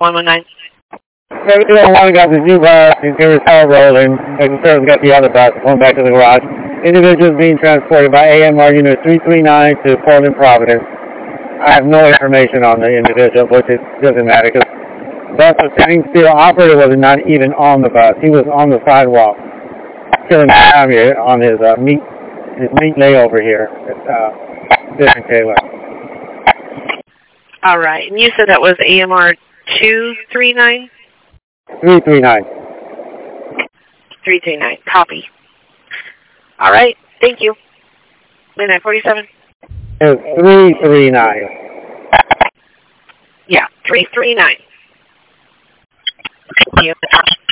119. 7201 got the new bus, interior tower rolling. Making sure we got the other bus going back to the garage. Individuals being transported by AMR Unit 339 to Portland, Providence. I have no information on the individual, which it doesn't matter because the bus was sitting still. Operator was not even on the bus. He was on the sidewalk, chilling down here on his meat layover here at Vision Taylor. All right. And you said that was AMR 239? 339. 339. Copy. All right. Thank you. Midnight 47. It was 339. Yeah, 339. Thank you.